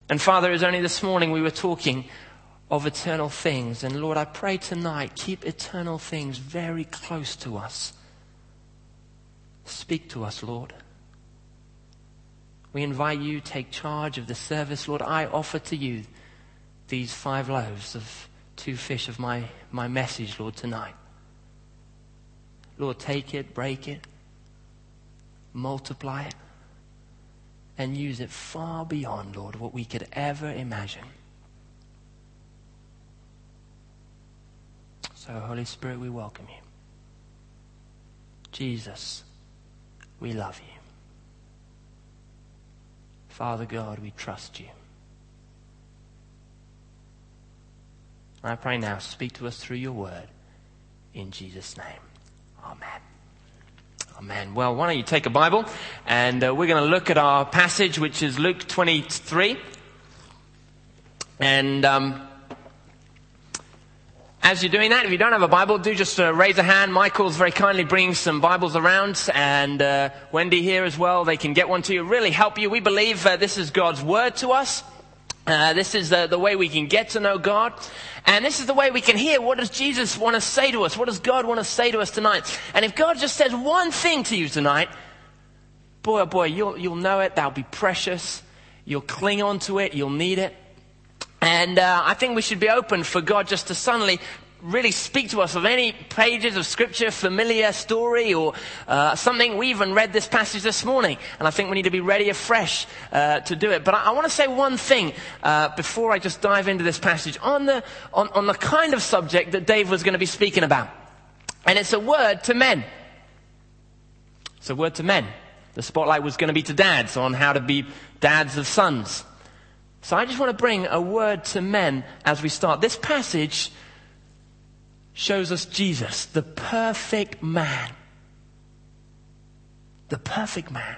And Father, it was only this morning we were talking of eternal things. And Lord, I pray tonight, keep eternal things very close to us. Speak to us, Lord. We invite you, take charge of the service. Lord, I offer to you these 5 loaves of 2 fish of my message, Lord, tonight. Lord, take it, break it, multiply it, and use it far beyond, Lord, what we could ever imagine. So, Holy Spirit, we welcome you. Jesus, we love you. Father God, we trust you. I pray now, speak to us through your word. In Jesus' name, amen. Amen. Well, why don't you take a Bible, and we're going to look at our passage, which is Luke 23. And as you're doing that, if you don't have a Bible, do just raise a hand. Michael's very kindly bringing some Bibles around, and Wendy here as well. They can get one to you, really help you. We believe this is God's word to us. This is the way we can get to know God. And this is the way we can hear, what does Jesus want to say to us? What does God want to say to us tonight? And if God just says one thing to you tonight, boy, oh boy, you'll know it. That'll be precious. You'll cling on to it. You'll need it. And I think we should be open for God just to suddenly really speak to us of any pages of scripture, familiar story, or something. We even read this passage this morning, and I think we need to be ready afresh to do it. But I want to say one thing before I just dive into this passage on the kind of subject that Dave was going to be speaking about. And it's a word to men. It's a word to men. The spotlight was going to be to dads on how to be dads of sons. So I just want to bring a word to men as we start. This passage shows us Jesus, the perfect man. The perfect man.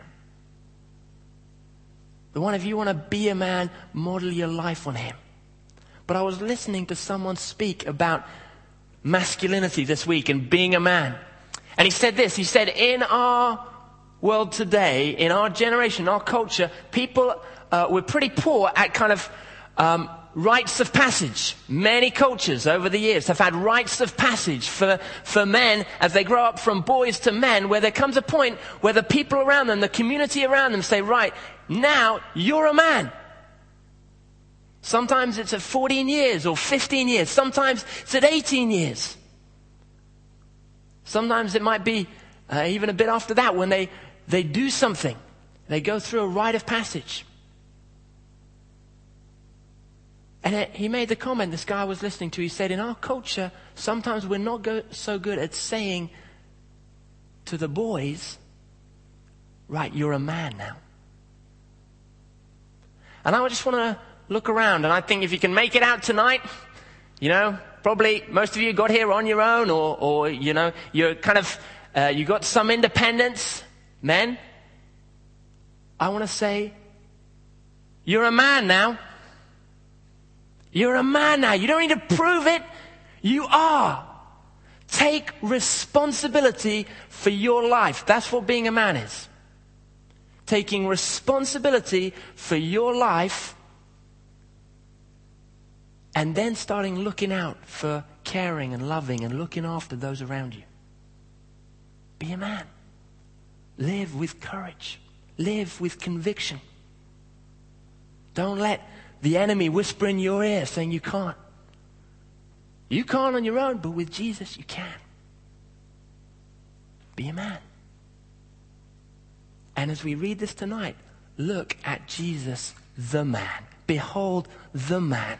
The one, if you want to be a man, model your life on him. But I was listening to someone speak about masculinity this week and being a man. And he said this, he said, in our world today, in our generation, our culture, people, we're pretty poor at kind of rites of passage. Many cultures over the years have had rites of passage for men as they grow up from boys to men, where there comes a point where the people around them, the community around them say, right, now you're a man. Sometimes it's at 14 years or 15 years. Sometimes it's at 18 years. Sometimes it might be even a bit after that when they do something. They go through a rite of passage. And he made the comment, this guy I was listening to, he said, in our culture, sometimes we're not so good at saying to the boys, right, you're a man now. And I just want to look around, and I think if you can make it out tonight, you know, probably most of you got here on your own, or you know, you're kind of, you got some independence, men. I want to say, you're a man now. You're a man now. You don't need to prove it. You are. Take responsibility for your life. That's what being a man is. Taking responsibility for your life and then starting looking out for caring and loving and looking after those around you. Be a man. Live with courage. Live with conviction. Don't let the enemy whisper in your ear saying you can't. You can't on your own, but with Jesus you can. Be a man. And as we read this tonight, look at Jesus, the man. Behold the man.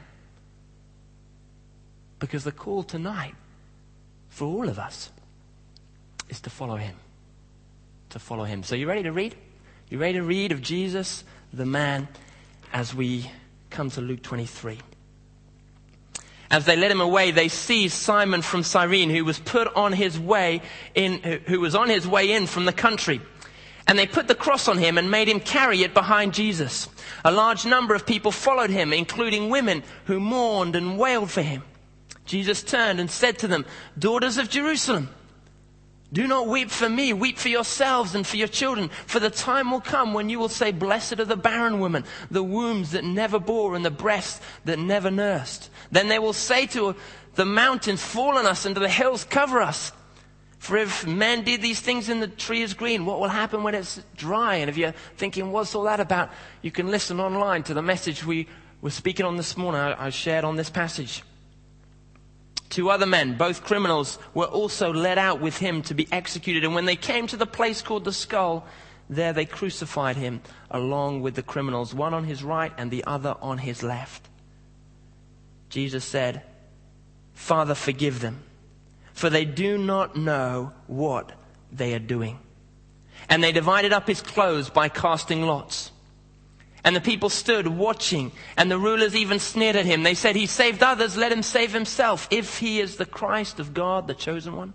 Because the call tonight for all of us is to follow him. To follow him. So you ready to read? You ready to read of Jesus, the man, as we come to Luke 23. As they led him away, they seized Simon from Cyrene, who was on his way in from the country. And they put the cross on him and made him carry it behind Jesus. A large number of people followed him, including women who mourned and wailed for him. Jesus turned and said to them, "Daughters of Jerusalem, Do not weep for me, weep for yourselves and for your children. For the time will come when you will say, blessed are the barren women, the wombs that never bore and the breasts that never nursed. Then they will say to the mountains, fall on us, and to the hills, cover us. For if men did these things and the tree is green, what will happen when it's dry? And if you're thinking, what's all that about? You can listen online to the message we were speaking on this morning. I shared on this passage. 2 other men, both criminals, were also led out with him to be executed. And when they came to the place called the Skull, there they crucified him along with the criminals, one on his right and the other on his left. Jesus said, Father, forgive them, for they do not know what they are doing. And they divided up his clothes by casting lots. And the people stood watching, and the rulers even sneered at him. They said, he saved others, let him save himself, if he is the Christ of God, the chosen one.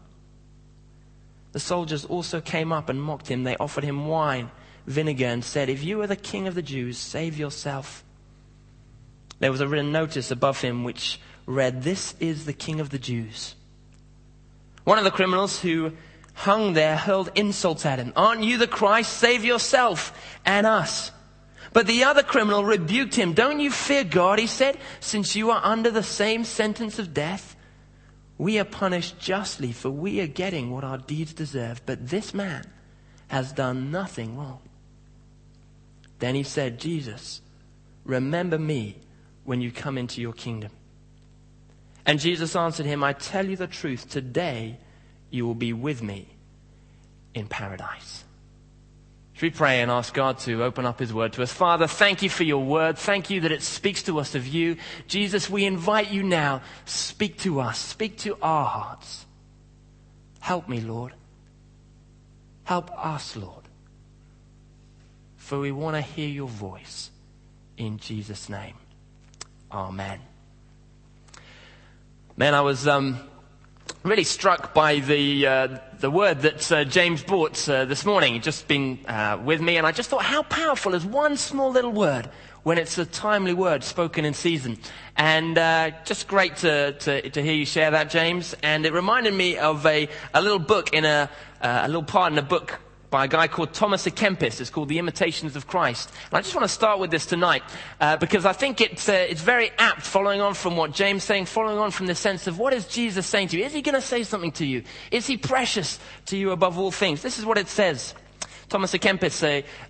The soldiers also came up and mocked him. They offered him wine, vinegar, and said, if you are the king of the Jews, save yourself. There was a written notice above him which read, this is the king of the Jews. One of the criminals who hung there hurled insults at him. Aren't you the Christ? Save yourself and us. But the other criminal rebuked him. Don't you fear God, he said, since you are under the same sentence of death? We are punished justly, for we are getting what our deeds deserve. But this man has done nothing wrong. Then he said, Jesus, remember me when you come into your kingdom. And Jesus answered him, I tell you the truth, today you will be with me in paradise. Should we pray and ask God to open up his word to us? Father, thank you for your word. Thank you that it speaks to us of you. Jesus, we invite you now. Speak to us. Speak to our hearts. Help me, Lord. Help us, Lord. For we want to hear your voice. In Jesus' name. Amen. Man, I was really struck by the word that James brought this morning. He'd just been with me, and I just thought, how powerful is one small little word when it's a timely word spoken in season. And just great to hear you share that, James. And it reminded me of a little book in a little part in a book by a guy called Thomas A. Kempis. It's called The Imitations of Christ. And I just want to start with this tonight because I think it's very apt, following on from what James is saying, following on from the sense of what is Jesus saying to you? Is he going to say something to you? Is he precious to you above all things? This is what it says. Thomas A. Kempis,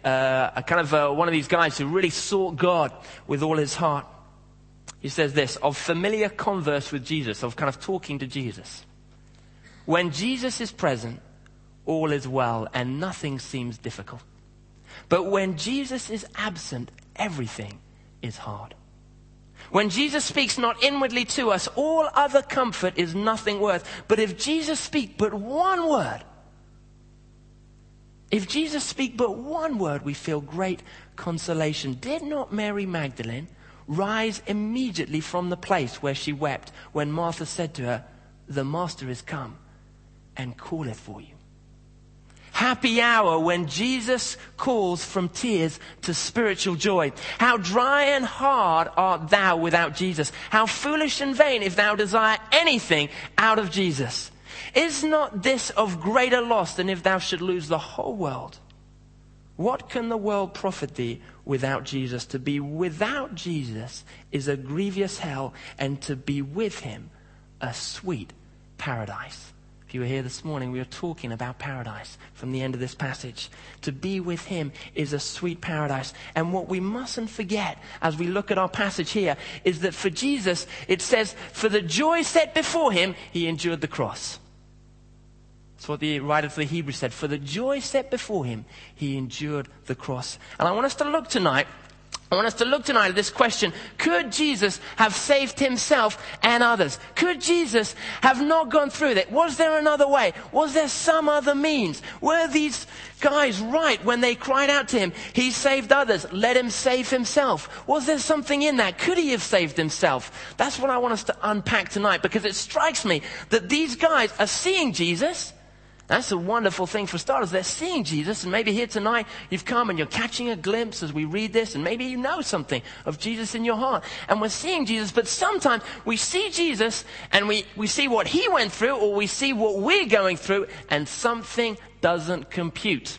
one of these guys who really sought God with all his heart. He says this, of familiar converse with Jesus, of kind of talking to Jesus. When Jesus is present, all is well and nothing seems difficult. But when Jesus is absent, everything is hard. When Jesus speaks not inwardly to us, all other comfort is nothing worth. But if Jesus speak but one word, we feel great consolation. Did not Mary Magdalene rise immediately from the place where she wept when Martha said to her, the master is come and calleth for you? Happy hour when Jesus calls from tears to spiritual joy. How dry and hard art thou without Jesus. How foolish and vain if thou desire anything out of Jesus. Is not this of greater loss than if thou should lose the whole world? What can the world profit thee without Jesus? To be without Jesus is a grievous hell, and to be with him a sweet paradise. If you were here this morning, we were talking about paradise from the end of this passage. To be with him is a sweet paradise. And what we mustn't forget as we look at our passage here is that for Jesus, it says, for the joy set before him, he endured the cross. That's what the writer to the Hebrews said. For the joy set before him, he endured the cross. And I want us to look tonight at this question. Could Jesus have saved himself and others? Could Jesus have not gone through that? Was there another way? Was there some other means? Were these guys right when they cried out to him, he saved others, let him save himself? Was there something in that? Could he have saved himself? That's what I want us to unpack tonight, because it strikes me that these guys are seeing Jesus That's a wonderful thing for starters. They're seeing Jesus, and maybe here tonight you've come and you're catching a glimpse as we read this, and maybe you know something of Jesus in your heart. And we're seeing Jesus, but sometimes we see Jesus and we see what he went through, or we see what we're going through, and something doesn't compute.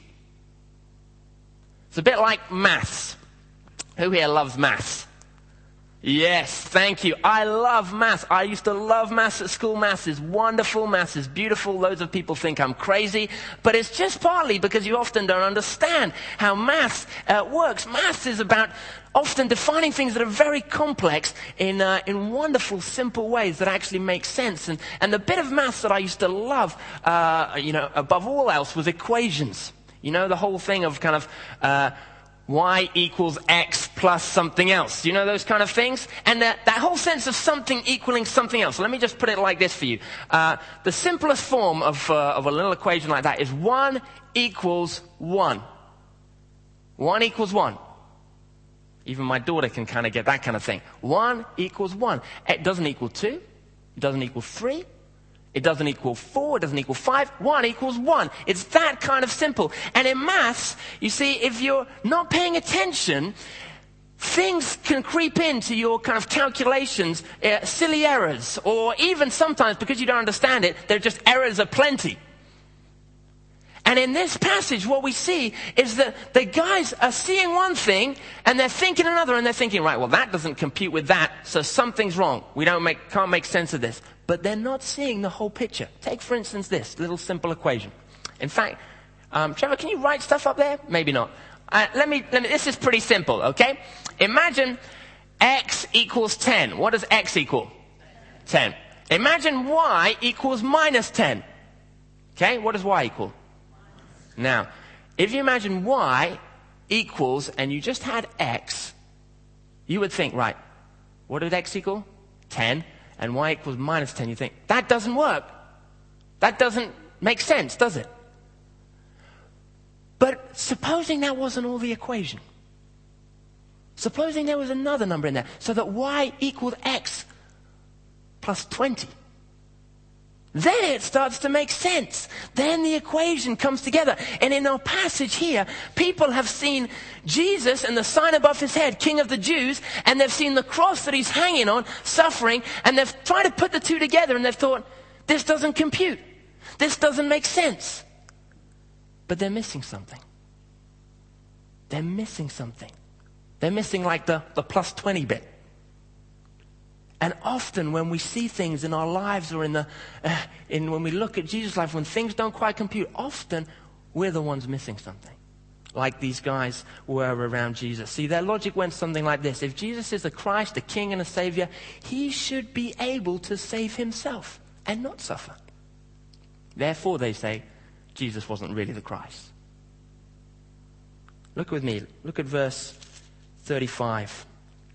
It's a bit like maths. Who here loves maths? Yes, thank you. I love maths. I used to love maths at school. Maths is wonderful. Maths is beautiful. Loads of people think I'm crazy. But it's just partly because you often don't understand how maths works. Maths is about often defining things that are very complex in wonderful, simple ways that actually make sense. And the bit of maths that I used to love, above all else, was equations. You know, the whole thing of kind of y equals x plus something else. You know those kind of things? And that whole sense of something equaling something else. Let me just put it like this for you. The simplest form of a little equation like that is 1 equals 1. 1 equals 1. Even my daughter can kind of get that kind of thing. 1 equals 1. It doesn't equal 2. It doesn't equal 3. It doesn't equal 4, it doesn't equal 5, 1 equals 1. It's that kind of simple. And in maths, you see, if you're not paying attention, things can creep into your kind of calculations, silly errors, or even sometimes, because you don't understand it, they're just errors aplenty. And in this passage, what we see is that the guys are seeing one thing, and they're thinking another, and they're thinking, right, well, that doesn't compute with that, so something's wrong. We can't make sense of this. But they're not seeing the whole picture. Take, for instance, this little simple equation. In fact, Trevor, can you write stuff up there? Maybe not. This is pretty simple, okay? Imagine x equals 10. What does x equal? 10. Imagine y equals minus 10. Okay, what does y equal? Now, if you imagine y equals, and you just had x, you would think, right, what did x equal? 10. And y equals minus 10, you think, that doesn't work. That doesn't make sense, does it? But supposing that wasn't all the equation. Supposing there was another number in there, so that y equals x plus 20. Then it starts to make sense. Then the equation comes together. And in our passage here, people have seen Jesus and the sign above his head, King of the Jews, and they've seen the cross that he's hanging on, suffering, and they've tried to put the two together, and they've thought, this doesn't compute. This doesn't make sense. But they're missing something. They're missing something. They're missing like the plus 20 bit. And often when we see things in our lives, or when we look at Jesus' life, when things don't quite compute, often we're the ones missing something. Like these guys were around Jesus. See, their logic went something like this. If Jesus is the Christ, the King and a Savior, he should be able to save himself and not suffer. Therefore, they say, Jesus wasn't really the Christ. Look with me. Look at verse 35.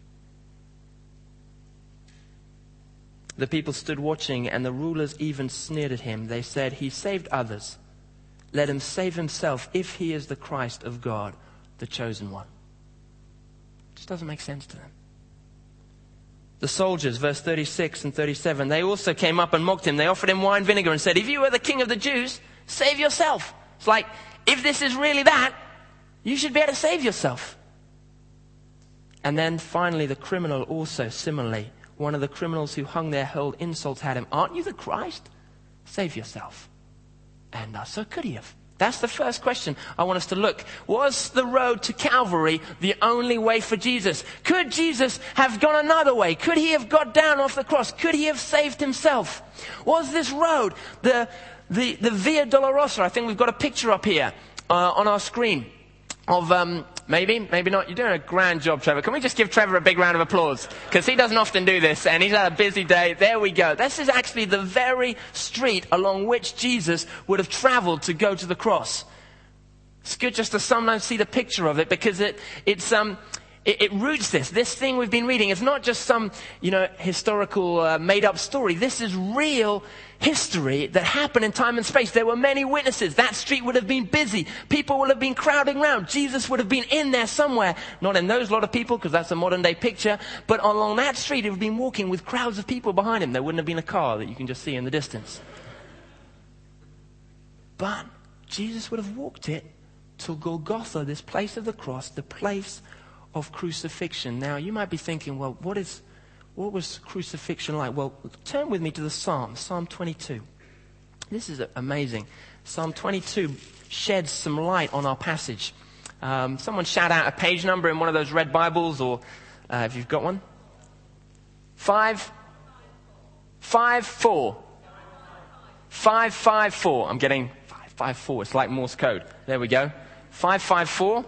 The people stood watching, and the rulers even sneered at him. They said, he saved others. Let him save himself if he is the Christ of God, the chosen one. It just doesn't make sense to them. The soldiers, verse 36 and 37, they also came up and mocked him. They offered him wine vinegar and said, if you are the King of the Jews, save yourself. It's like, if this is really that, you should be able to save yourself. And then finally the criminal also similarly. One of the criminals who hung there hurled insults at him. Aren't you the Christ? Save yourself. And so could he have? That's the first question I want us to look. Was the road to Calvary the only way for Jesus? Could Jesus have gone another way? Could he have got down off the cross? Could he have saved himself? Was this road the Via Dolorosa? I think we've got a picture up here on our screen of maybe not. You're doing a grand job, Trevor. Can we just give Trevor a big round of applause? Because he doesn't often do this, and he's had a busy day. There we go. This is actually the very street along which Jesus would have traveled to go to the cross. It's good just to sometimes see the picture of it, because it roots this thing we've been reading. It's not just some, historical made-up story. This is real history that happened in time and space. There were many witnesses. That street would have been busy. People would have been crowding around. Jesus would have been in there somewhere. Not in those lot of people, because that's a modern-day picture. But along that street, he would have been walking with crowds of people behind him. There wouldn't have been a car that you can just see in the distance. But Jesus would have walked it to Golgotha, this place of the cross, the place of crucifixion. Now, you might be thinking, well, what was crucifixion like? Well, turn with me to the Psalms, Psalm 22. This is amazing. Psalm 22 sheds some light on our passage. Someone shout out a page number in one of those red Bibles, or if you've got one. 554. 554. I'm getting 554. It's like Morse code. There we go. 554.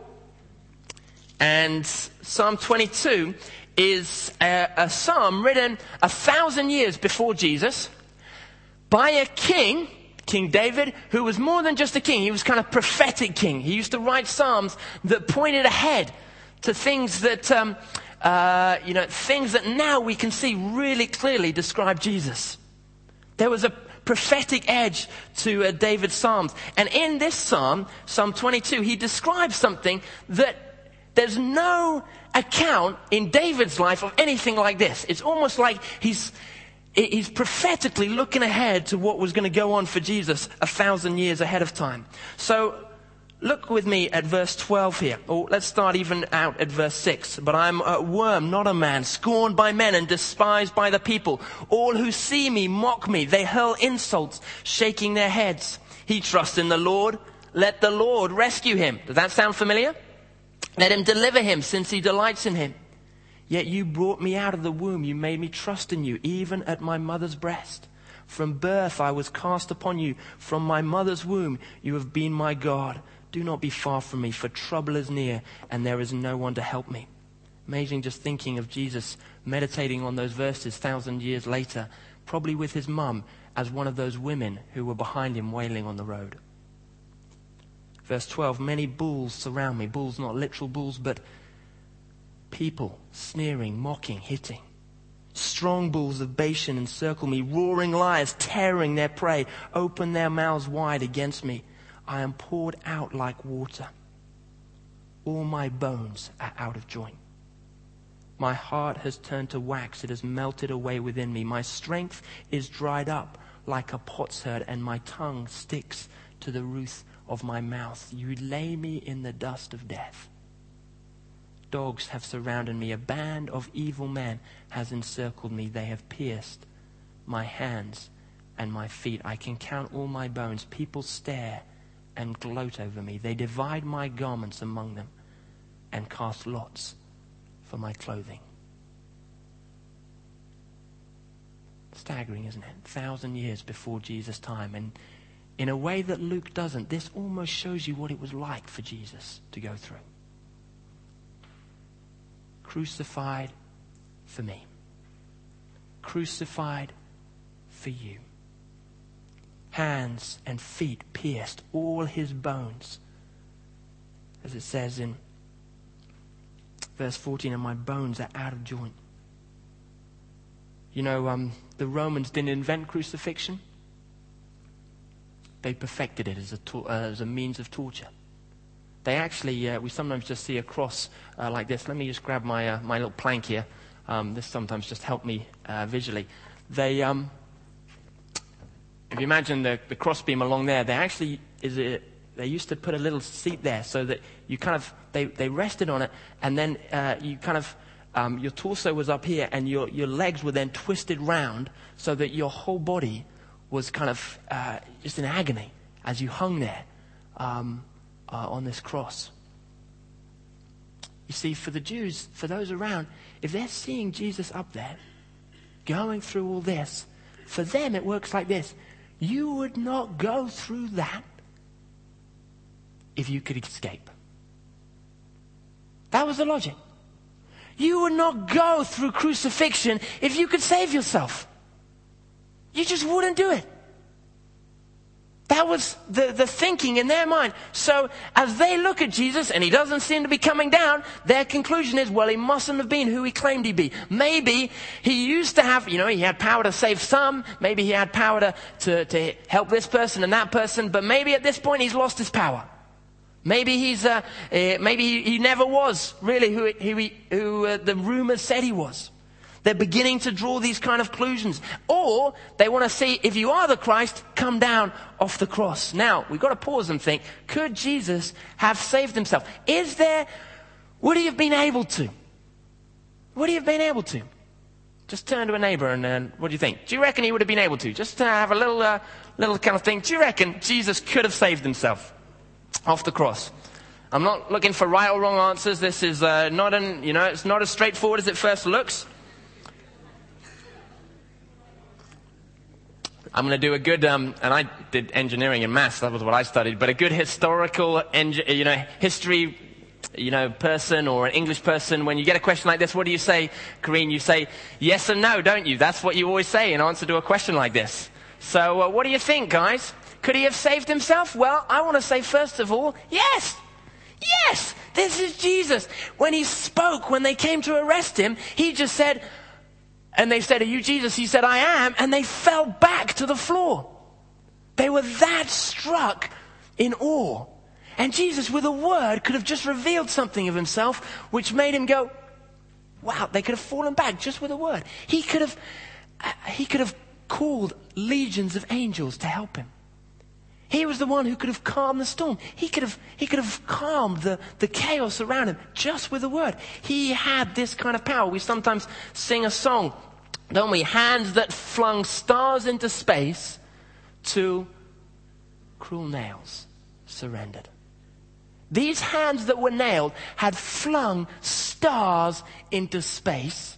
And Psalm 22 is a psalm written 1,000 years before Jesus by a king, King David, who was more than just a king. He was kind of prophetic king. He used to write psalms that pointed ahead to things that, things that now we can see really clearly describe Jesus. There was a prophetic edge to David's psalms. And in this psalm, Psalm 22, he describes something that there's no account in David's life of anything like this. It's almost like he's prophetically looking ahead to what was going to go on for Jesus 1,000 years ahead of time. So look with me at verse 12 here. Or let's start even out at verse 6. But I'm a worm, not a man, scorned by men and despised by the people. All who see me mock me. They hurl insults, shaking their heads. He trusts in the Lord. Let the Lord rescue him. Does that sound familiar? Let him deliver him, since he delights in him. Yet you brought me out of the womb. You made me trust in you, even at my mother's breast. From birth I was cast upon you. From my mother's womb you have been my God. Do not be far from me, for trouble is near, and there is no one to help me. Amazing just thinking of Jesus meditating on those verses 1,000 years later, probably with his mum as one of those women who were behind him wailing on the road. Verse 12, many bulls surround me. Bulls, not literal bulls, but people sneering, mocking, hitting. Strong bulls of Bashan encircle me. Roaring lions tearing their prey, open their mouths wide against me. I am poured out like water. All my bones are out of joint. My heart has turned to wax. It has melted away within me. My strength is dried up like a potsherd, and my tongue sticks to the roof of my mouth. You lay me in the dust of death. Dogs have surrounded me. A band of evil men has encircled me. They have pierced my hands and my feet. I can count all my bones. People stare and gloat over me. They divide my garments among them and cast lots for my clothing. Staggering, isn't it? 1,000 years before Jesus' time. And in a way that Luke doesn't, this almost shows you what it was like for Jesus to go through. Crucified for me. Crucified for you. Hands and feet pierced, all his bones. As it says in verse 14, and my bones are out of joint. You know, the Romans didn't invent crucifixion. They perfected it as a means of torture. They actually, we sometimes just see a cross like this. Let me just grab my little plank here. This sometimes just helps me visually. They, if you imagine the crossbeam along there, they used to put a little seat there so that you kind of, they rested on it, and then you kind of, your torso was up here, and your legs were then twisted round so that your whole body was kind of just in agony as you hung there on this cross. You see, for the Jews, for those around, if they're seeing Jesus up there, going through all this, for them it works like this. You would not go through that if you could escape. That was the logic. You would not go through crucifixion if you could save yourself. You just wouldn't do it. That was the thinking in their mind. So as they look at Jesus and he doesn't seem to be coming down, their conclusion is, well, he mustn't have been who he claimed he'd be. Maybe he used to have, he had power to save some. Maybe he had power to help this person and that person. But maybe at this point he's lost his power. Maybe he never was really who the rumors said he was. They're beginning to draw these kind of conclusions. Or they want to see, if you are the Christ, come down off the cross. Now, we've got to pause and think, could Jesus have saved himself? Would he have been able to? Would he have been able to? Just turn to a neighbor and what do you think? Do you reckon he would have been able to? Just to have a little kind of thing. Do you reckon Jesus could have saved himself off the cross? I'm not looking for right or wrong answers. This is it's not as straightforward as it first looks. I'm going to do a good, and I did engineering and maths, that was what I studied, but a good historical, history, person or an English person, when you get a question like this, what do you say, Kareen? You say yes and no, don't you? That's what you always say in answer to a question like this. So what do you think, guys? Could he have saved himself? Well, I want to say, first of all, yes. Yes, this is Jesus. When he spoke, when they came to arrest him, he just said, and they said, are you Jesus? He said, I am. And they fell back to the floor. They were that struck in awe. And Jesus, with a word, could have just revealed something of himself, which made him go, wow, they could have fallen back just with a word. He could have called legions of angels to help him. He was the one who could have calmed the storm. He could have calmed the chaos around him just with a word. He had this kind of power. We sometimes sing a song, don't we? Hands that flung stars into space to cruel nails surrendered. These hands that were nailed had flung stars into space.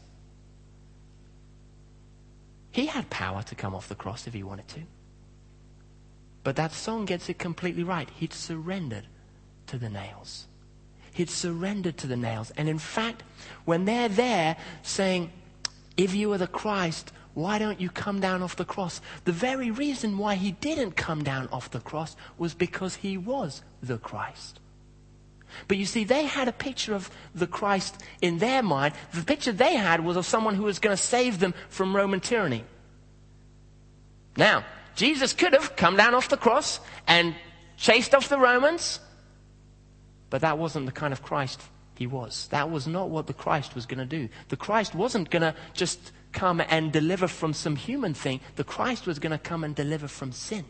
He had power to come off the cross if he wanted to. But that song gets it completely right. He'd surrendered to the nails. He'd surrendered to the nails. And in fact, when they're there saying, if you are the Christ, why don't you come down off the cross? The very reason why he didn't come down off the cross was because he was the Christ. But you see, they had a picture of the Christ in their mind. The picture they had was of someone who was going to save them from Roman tyranny. Now, Jesus could have come down off the cross and chased off the Romans, but that wasn't the kind of Christ he was. That was not what the Christ was going to do. The Christ wasn't going to just come and deliver from some human thing. The Christ was going to come and deliver from sin,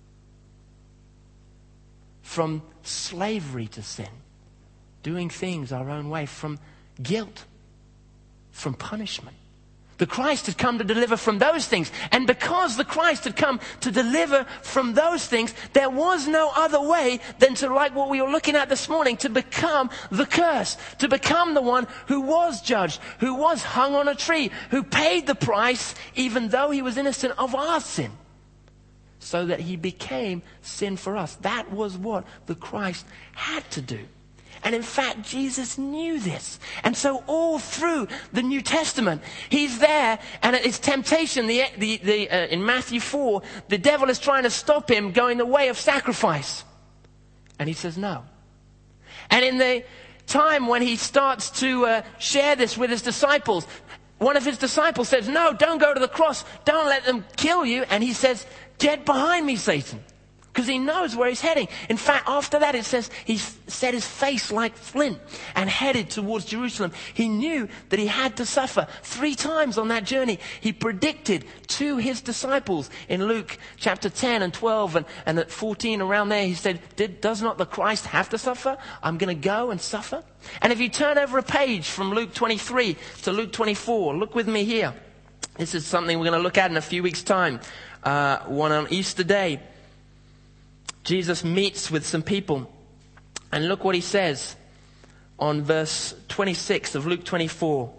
from slavery to sin, doing things our own way, from guilt, from punishment. The Christ had come to deliver from those things. And because the Christ had come to deliver from those things, there was no other way than to, like what we were looking at this morning, to become the curse, to become the one who was judged, who was hung on a tree, who paid the price, even though he was innocent of our sin, so that he became sin for us. That was what the Christ had to do. And in fact, Jesus knew this. And so all through the New Testament, he's there, and at his temptation, in Matthew 4, the devil is trying to stop him going the way of sacrifice. And he says no. And in the time when he starts to share this with his disciples, one of his disciples says, no, don't go to the cross. Don't let them kill you. And he says, get behind me, Satan. Because he knows where he's heading. In fact, after that, it says he set his face like flint and headed towards Jerusalem. He knew that he had to suffer 3 times on that journey. He predicted to his disciples in Luke chapter 10 and 12 and at 14 around there, he said, does not the Christ have to suffer? I'm going to go and suffer. And if you turn over a page from Luke 23 to Luke 24, look with me here. This is something we're going to look at in a few weeks' time. One on Easter Day. Jesus meets with some people, and look what he says on verse 26 of Luke 24.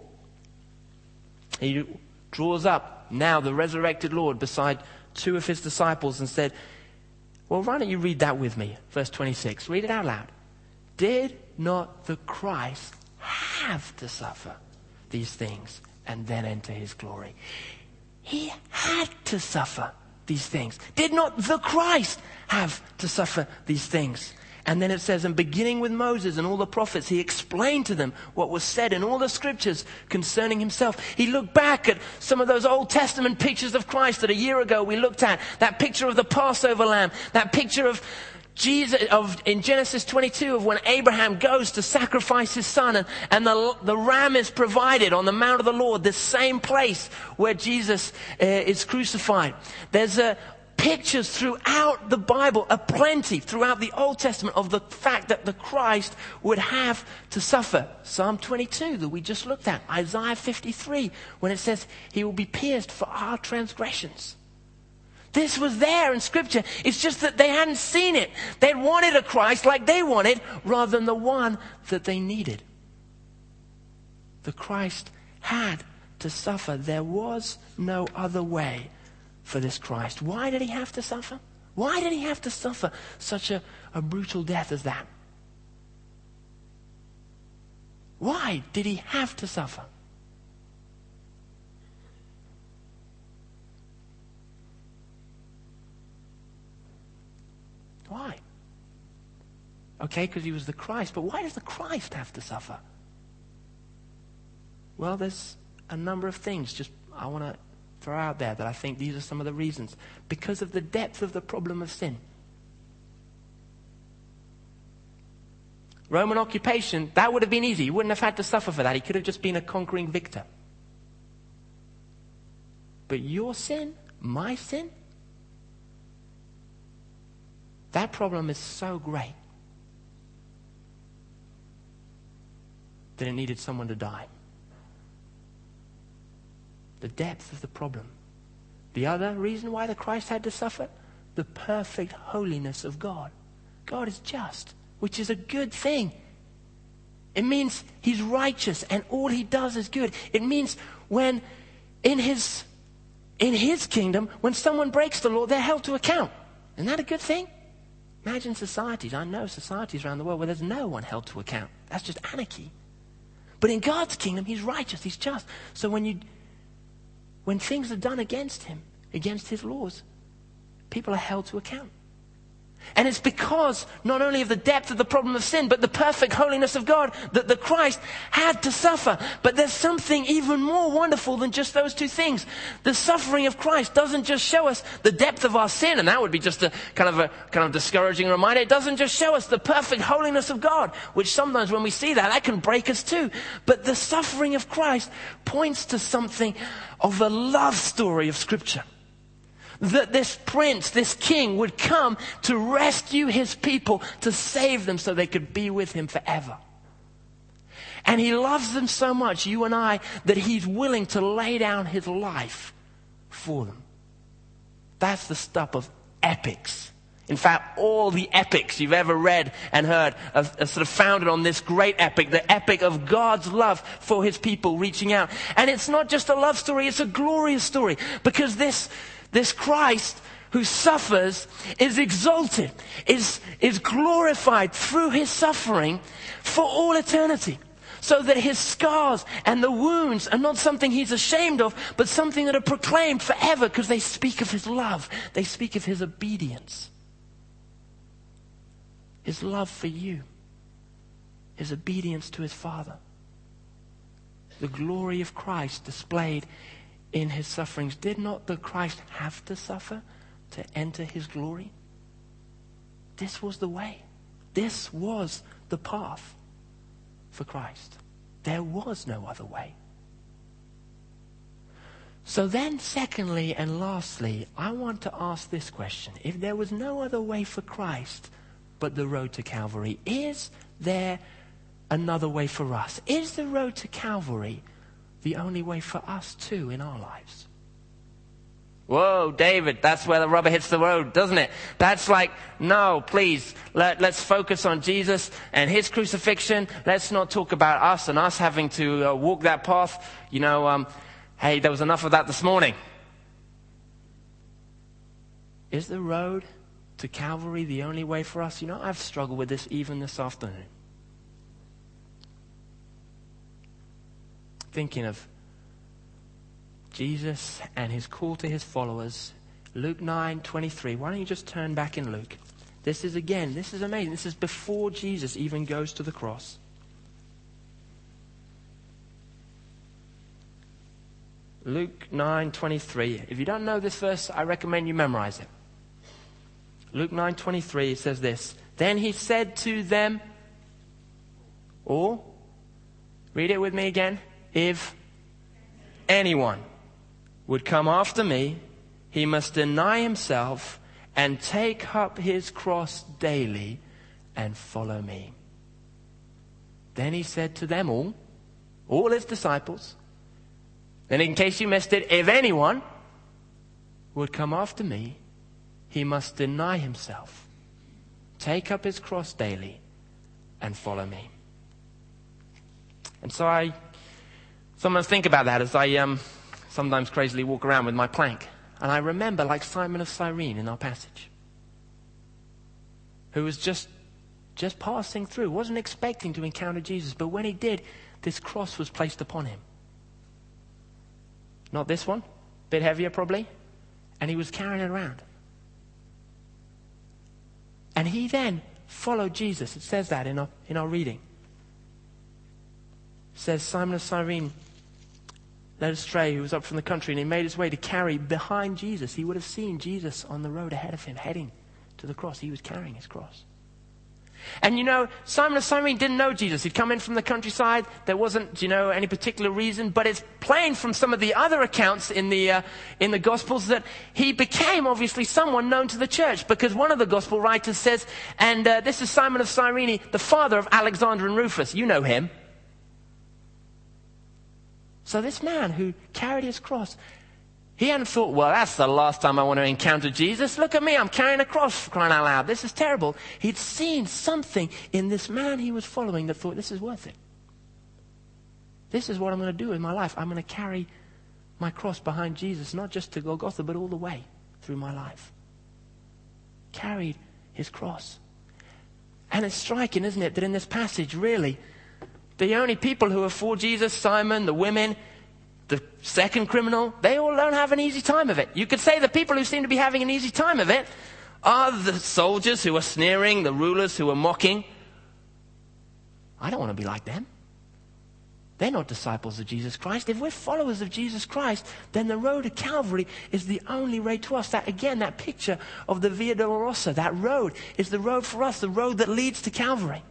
He draws up now the resurrected Lord beside 2 of his disciples and said, well, why don't you read that with me? Verse 26. Read it out loud. Did not the Christ have to suffer these things and then enter his glory? He had to suffer these things. Did not the Christ have to suffer these things? And then it says, and beginning with Moses and all the prophets, he explained to them what was said in all the scriptures concerning himself. He looked back at some of those Old Testament pictures of Christ that a year ago we looked at. That picture of the Passover lamb, that picture of in Genesis 22 of when Abraham goes to sacrifice his son and the ram is provided on the Mount of the Lord, the same place where Jesus is crucified. There's pictures throughout the Bible, aplenty throughout the Old Testament of the fact that the Christ would have to suffer. Psalm 22 that we just looked at, Isaiah 53 when it says he will be pierced for our transgressions. This was there in Scripture. It's just that they hadn't seen it. They wanted a Christ like they wanted rather than the one that they needed. The Christ had to suffer. There was no other way for this Christ. Why did he have to suffer? Why did he have to suffer such a brutal death as that? Why did he have to suffer? Why? Okay, because he was the Christ, but why does the Christ have to suffer? Well, there's a number of things I want to throw out there that I think these are some of the reasons. Because of the depth of the problem of sin. Roman occupation, that would have been easy. He wouldn't have had to suffer for that. He could have just been a conquering victor. But your sin, my sin, that problem is so great that it needed someone to die. The depth of the problem. The other reason why the Christ had to suffer, the perfect holiness of God. God is just, which is a good thing. It means he's righteous and all he does is good. It means when in his kingdom, when someone breaks the law, they're held to account. Isn't that a good thing? Imagine societies. I know societies around the world where there's no one held to account. That's just anarchy. But in God's kingdom, he's righteous, he's just. So when things are done against him, against his laws, people are held to account. And it's because not only of the depth of the problem of sin, but the perfect holiness of God that the Christ had to suffer. But there's something even more wonderful than just those two things. The suffering of Christ doesn't just show us the depth of our sin, and that would be just a kind of discouraging reminder. It doesn't just show us the perfect holiness of God, which sometimes when we see that can break us too. But the suffering of Christ points to something of a love story of Scripture. That this prince, this king would come to rescue his people, to save them so they could be with him forever. And he loves them so much, you and I, that he's willing to lay down his life for them. That's the stuff of epics. In fact, all the epics you've ever read and heard are sort of founded on this great epic, the epic of God's love for his people reaching out. And it's not just a love story, it's a glorious story. Because this Christ who suffers is exalted, is glorified through his suffering for all eternity. So that his scars and the wounds are not something he's ashamed of, but something that are proclaimed forever because they speak of his love. They speak of his obedience. His love for you. His obedience to his Father. The glory of Christ displayed in his sufferings. Did not the Christ have to suffer to enter his glory? This was the way. This was the path for Christ. There was no other way. So then, secondly and lastly, I want to ask this question. If there was no other way for Christ but the road to Calvary, is there another way for us? Is the road to Calvary the only way for us too in our lives? Whoa, David, that's where the rubber hits the road, doesn't it? That's like, no, please, let's focus on Jesus and his crucifixion. Let's not talk about us and us having to walk that path. Hey, there was enough of that this morning. Is the road to Calvary the only way for us? I've struggled with this even this afternoon. Thinking of Jesus and his call to his followers. Luke 9:23. Why don't you just turn back in Luke? This is amazing. This is before Jesus even goes to the cross. Luke 9:23. If you don't know this verse, I recommend you memorize it. Luke 9:23 says this. Then he said to them all, read it with me again. If anyone would come after me, he must deny himself and take up his cross daily and follow me. Then he said to them all his disciples, and in case you missed it, if anyone would come after me, he must deny himself, take up his cross daily, and follow me. And so I sometimes think about that as I sometimes crazily walk around with my plank. And I remember, like Simon of Cyrene in our passage, who was just passing through, wasn't expecting to encounter Jesus, but when he did, this cross was placed upon him. Not this one, a bit heavier probably, and he was carrying it around. And he then followed Jesus. It says that in our reading. It says Simon of Cyrene led astray, who was up from the country, and he made his way to carry behind Jesus. He would have seen Jesus on the road ahead of him, heading to the cross. He was carrying his cross. And Simon of Cyrene didn't know Jesus. He'd come in from the countryside. There wasn't, any particular reason. But it's plain from some of the other accounts in the Gospels that he became obviously someone known to the church. Because one of the Gospel writers says, and this is Simon of Cyrene, the father of Alexander and Rufus. You know him. So this man who carried his cross, he hadn't thought, well, that's the last time I want to encounter Jesus. Look at me, I'm carrying a cross, crying out loud. This is terrible. He'd seen something in this man he was following that thought, this is worth it. This is what I'm going to do in my life. I'm going to carry my cross behind Jesus, not just to Golgotha, but all the way through my life. Carried his cross. And it's striking, isn't it, that in this passage, really, the only people who are for Jesus, Simon, the women, the second criminal, they all don't have an easy time of it. You could say the people who seem to be having an easy time of it are the soldiers who are sneering, the rulers who are mocking. I don't want to be like them. They're not disciples of Jesus Christ. If we're followers of Jesus Christ, then the road to Calvary is the only way to us. That, again, that picture of the Via Dolorosa, that road is the road for us, the road that leads to Calvary.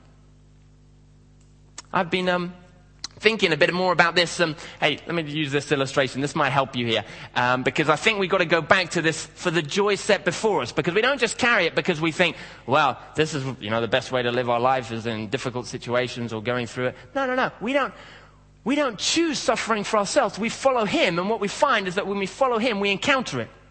I've been thinking a bit more about this. Hey, let me use this illustration. This might help you here. Because I think we've got to go back to this for the joy set before us. Because we don't just carry it because we think, well, this is, the best way to live our life is in difficult situations or going through it. No. We don't choose suffering for ourselves. We follow him. And what we find is that when we follow him, we encounter it.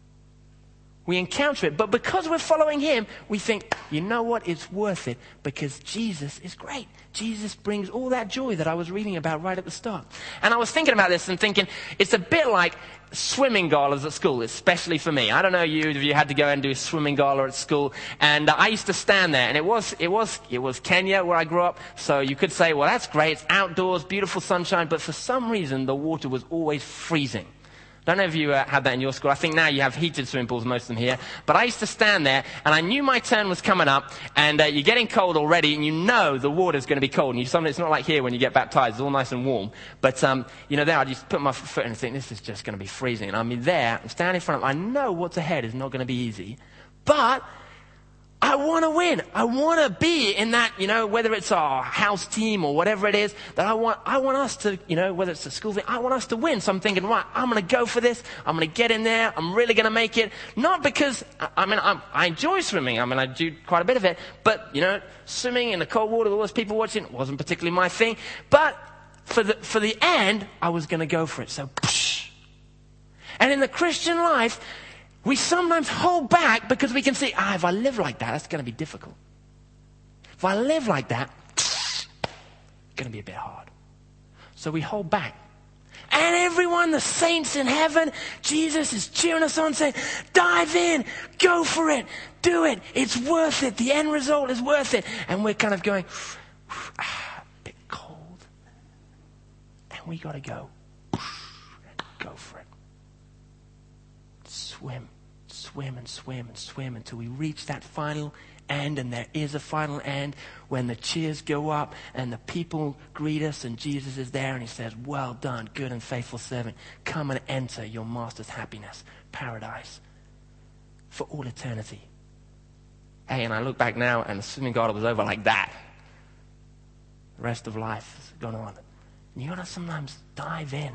We encounter it. But because we're following him, we think, you know what? It's worth it because Jesus is great. Jesus brings all that joy that I was reading about right at the start. And I was thinking about this and thinking, it's a bit like swimming galas at school, especially for me. I don't know if you had to go and do a swimming gala at school. And I used to stand there, and it was Kenya where I grew up. So you could say, well, that's great. It's outdoors, beautiful sunshine. But for some reason, the water was always freezing. I don't know if you had that in your school. I think now you have heated swimming pools, most of them here. But I used to stand there, and I knew my turn was coming up, and you're getting cold already, and you know the water's going to be cold. And it's not like here when you get baptized, it's all nice and warm. But, there I just put my foot in and think, this is just going to be freezing. And I'm standing in front of them. I know what's ahead is not going to be easy. But I want to win. I want to be in that, whether it's our house team or whatever it is, that I want us to, whether it's a school thing, I want us to win. So I'm thinking, right, I'm going to go for this. I'm going to get in there. I'm really going to make it. Not because, I enjoy swimming. I do quite a bit of it. But, swimming in the cold water, all those people watching, it wasn't particularly my thing. But for the end, I was going to go for it. So, psh. And in the Christian life, we sometimes hold back because we can see, if I live like that, that's going to be difficult. If I live like that, it's going to be a bit hard. So we hold back. And everyone, the saints in heaven, Jesus is cheering us on, saying, dive in, go for it, do it, it's worth it, the end result is worth it. And we're kind of going, a bit cold. And we got to go for it. Swim until we reach that final end, and there is a final end when the cheers go up and the people greet us and Jesus is there and he says, well done, good and faithful servant. Come and enter your master's happiness, paradise, for all eternity. Hey, and I look back now, and assuming God was over like that, the rest of life has gone on. And you got to sometimes dive in.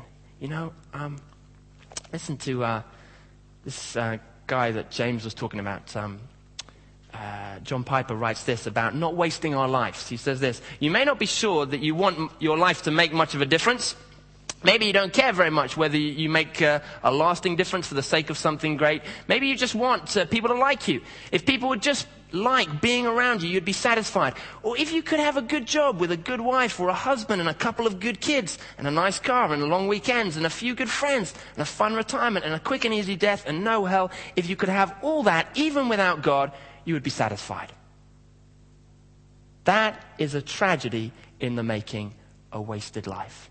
Listen to this guy that James was talking about. John Piper writes this about not wasting our lives. He says this: you may not be sure that you want your life to make much of a difference. Maybe you don't care very much whether you make a lasting difference for the sake of something great. Maybe you just want people to like you. If people would just like being around you, you'd be satisfied. Or if you could have a good job with a good wife or a husband and a couple of good kids and a nice car and long weekends and a few good friends and a fun retirement and a quick and easy death and no hell, if you could have all that even without God, you would be satisfied. That is a tragedy in the making, a wasted life.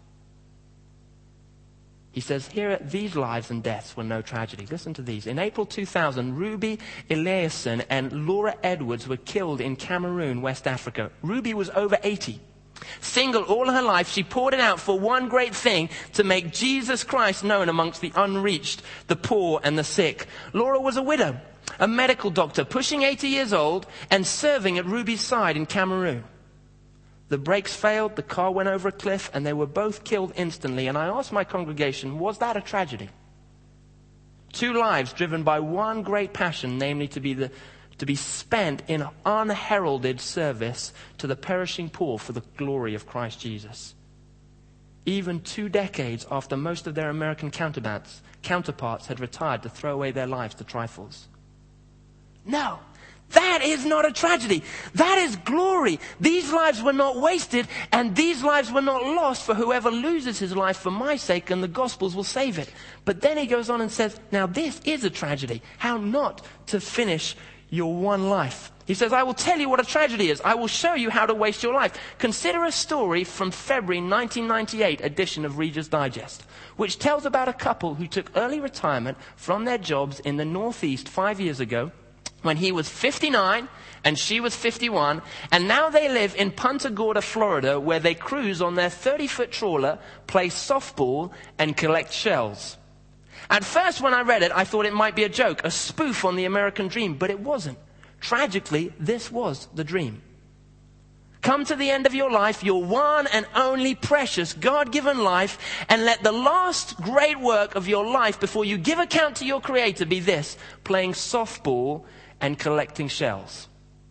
He says, here, these lives and deaths were no tragedy. Listen to these. In April 2000, Ruby Eliasson and Laura Edwards were killed in Cameroon, West Africa. Ruby was over 80. Single all her life, she poured it out for one great thing: to make Jesus Christ known amongst the unreached, the poor and the sick. Laura was a widow, a medical doctor, pushing 80 years old and serving at Ruby's side in Cameroon. The brakes failed, the car went over a cliff, and they were both killed instantly. And I asked my congregation, was that a tragedy? Two lives driven by one great passion, namely to be spent in unheralded service to the perishing poor for the glory of Christ Jesus. Even 2 decades after most of their American counterparts had retired to throw away their lives to trifles. No. That is not a tragedy. That is glory. These lives were not wasted, and these lives were not lost, for whoever loses his life for my sake and the gospel's will save it. But then he goes on and says, now this is a tragedy. How not to finish your one life. He says, I will tell you what a tragedy is. I will show you how to waste your life. Consider a story from February 1998 edition of Reader's Digest, which tells about a couple who took early retirement from their jobs in the Northeast 5 years ago, when he was 59 and she was 51, and now they live in Punta Gorda, Florida, where they cruise on their 30-foot trawler, play softball, and collect shells. At first, when I read it, I thought it might be a joke, a spoof on the American dream, but it wasn't. Tragically, this was the dream. Come to the end of your life, your one and only precious God-given life, and let the last great work of your life before you give account to your Creator be this: playing softball and collecting shells.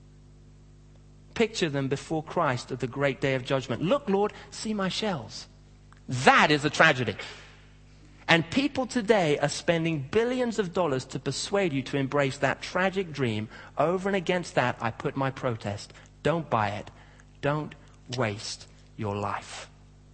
Picture them before Christ at the great day of judgment. Look, Lord, see my shells. That is a tragedy. And people today are spending billions of dollars to persuade you to embrace that tragic dream. Over and against that, I put my protest. Don't buy it. Don't waste your life.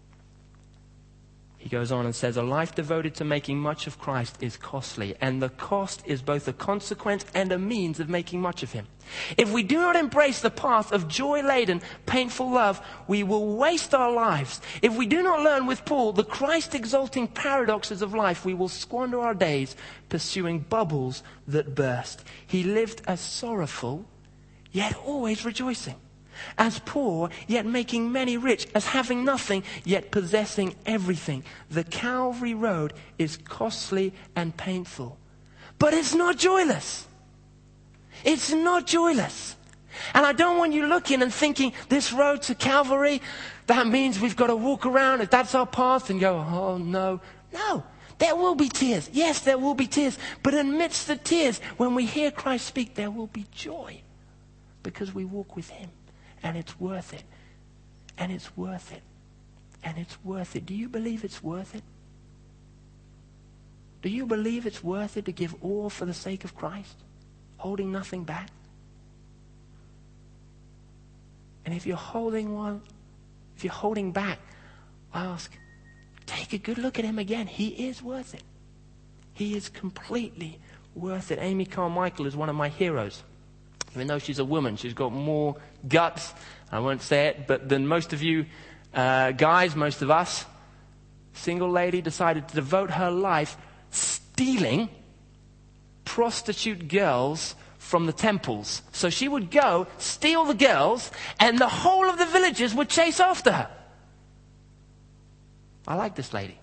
He goes on and says, a life devoted to making much of Christ is costly, and the cost is both a consequence and a means of making much of him. If we do not embrace the path of joy-laden, painful love, we will waste our lives. If we do not learn with Paul the Christ-exalting paradoxes of life, we will squander our days pursuing bubbles that burst. He lived as sorrowful, yet always rejoicing. As poor, yet making many rich. As having nothing, yet possessing everything. The Calvary Road is costly and painful. But it's not joyless. It's not joyless. And I don't want you looking and thinking, this road to Calvary, that means we've got to walk around, if that's our path, and go, oh no. No. There will be tears. Yes, there will be tears. But amidst the tears, when we hear Christ speak, there will be joy. Because we walk with him. And it's worth it. And it's worth it. And it's worth it. Do you believe it's worth it? Do you believe it's worth it to give all for the sake of Christ? Holding nothing back? And if you're holding back, I ask, take a good look at him again. He is worth it. He is completely worth it. Amy Carmichael is one of my heroes. Even though she's a woman, she's got more guts, I won't say it, but than most of you guys, most of us. Single lady decided to devote her life stealing prostitute girls from the temples. So she would go, steal the girls, and the whole of the villagers would chase after her. I like this lady.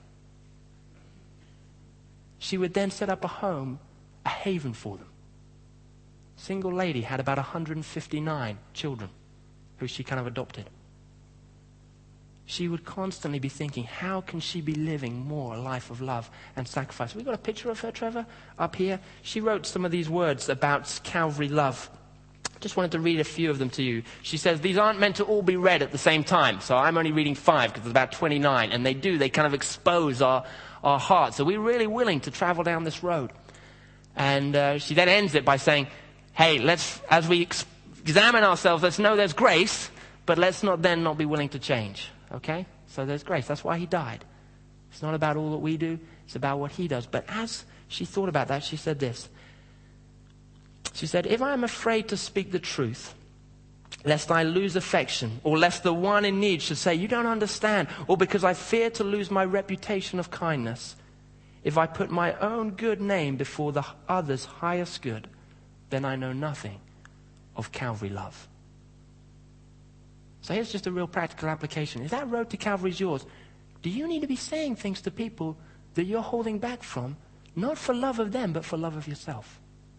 She would then set up a home, a haven for them. single lady, had about 159 children who she kind of adopted. She would constantly be thinking, how can she be living more a life of love and sacrifice? We've got a picture of her, Trevor, up here. She wrote some of these words about Calvary love. Just wanted to read a few of them to you. She says, these aren't meant to all be read at the same time. So I'm only reading 5 because there's about 29. And they kind of expose our hearts. So we're really willing to travel down this road. And she then ends it by saying, hey, as we examine ourselves, let's know there's grace, but let's not be willing to change. Okay? So there's grace. That's why he died. It's not about all that we do. It's about what he does. But as she thought about that, she said this. She said, if I am afraid to speak the truth, lest I lose affection, or lest the one in need should say, you don't understand, or because I fear to lose my reputation of kindness, if I put my own good name before the other's highest good, then I know nothing of Calvary love. So here's just a real practical application. If that road to Calvary is yours, do you need to be saying things to people that you're holding back from, not for love of them, but for love of yourself?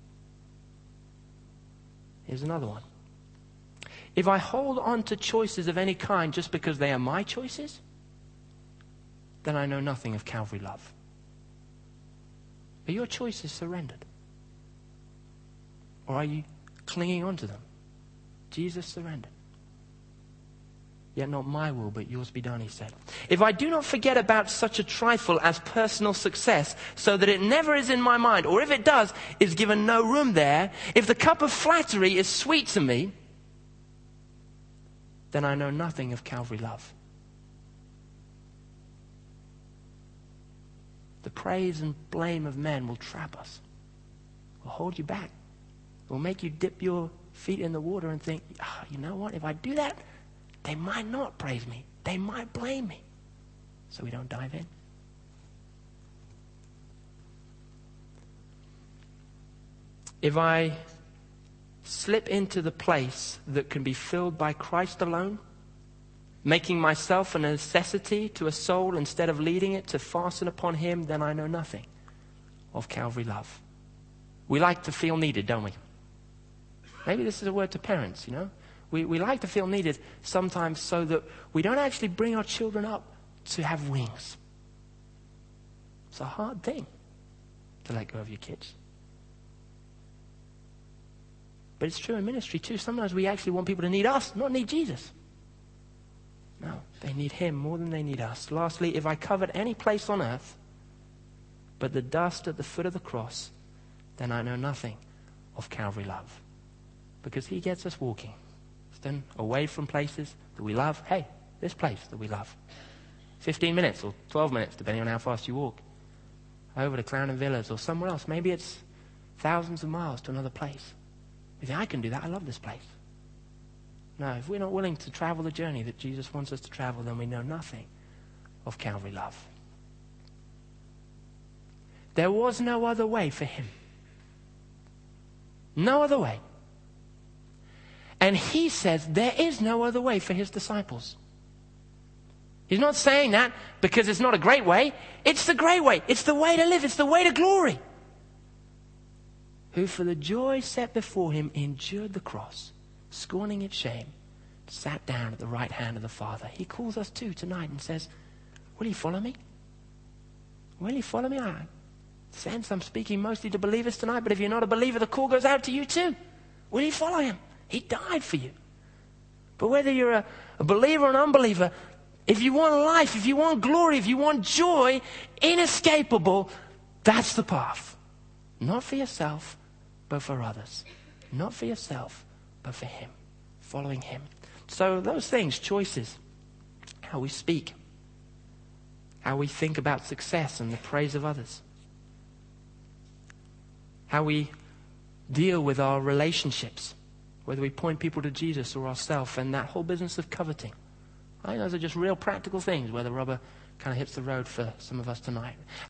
Here's another one. If I hold on to choices of any kind just because they are my choices, then I know nothing of Calvary love. Are your choices surrendered? Or are you clinging on to them? Jesus surrendered. Yet not my will, but yours be done, he said. If I do not forget about such a trifle as personal success, so that it never is in my mind, or if it does, is given no room there, if the cup of flattery is sweet to me, then I know nothing of Calvary love. The praise and blame of men will trap us, will hold you back, will make you dip your feet in the water and think, you know what, if I do that, they might not praise me. They might blame me. So we don't dive in. If I slip into the place that can be filled by Christ alone, making myself a necessity to a soul instead of leading it to fasten upon him, then I know nothing of Calvary love. We like to feel needed, don't we? Maybe this is a word to parents, you know. We like to feel needed sometimes so that we don't actually bring our children up to have wings. It's a hard thing to let go of your kids. But it's true in ministry too. Sometimes we actually want people to need us, not need Jesus. No, they need him more than they need us. Lastly, if I covered any place on earth but the dust at the foot of the cross, then I know nothing of Calvary love. Because he gets us walking away from places that we love. Hey, this place that we love. 15 minutes or 12 minutes, depending on how fast you walk. Over to Clarendon Villas or somewhere else. Maybe it's thousands of miles to another place. You think, I can do that. I love this place. No, if we're not willing to travel the journey that Jesus wants us to travel, then we know nothing of Calvary love. There was no other way for him. No other way. And he says there is no other way for his disciples. He's not saying that because it's not a great way. It's the great way. It's the way to live. It's the way to glory. Who for the joy set before him endured the cross, scorning its shame, sat down at the right hand of the Father. He calls us too tonight and says, will you follow me? Will you follow me? I sense I'm speaking mostly to believers tonight, but if you're not a believer, the call goes out to you too. Will you follow him? He died for you. But whether you're a believer or an unbeliever, if you want life, if you want glory, if you want joy, inescapable, that's the path. Not for yourself, but for others. Not for yourself, but for him. Following him. So those things, choices, how we speak, how we think about success and the praise of others, how we deal with our relationships, whether we point people to Jesus or ourselves, and that whole business of coveting. I think those are just real practical things where the rubber kind of hits the road for some of us tonight.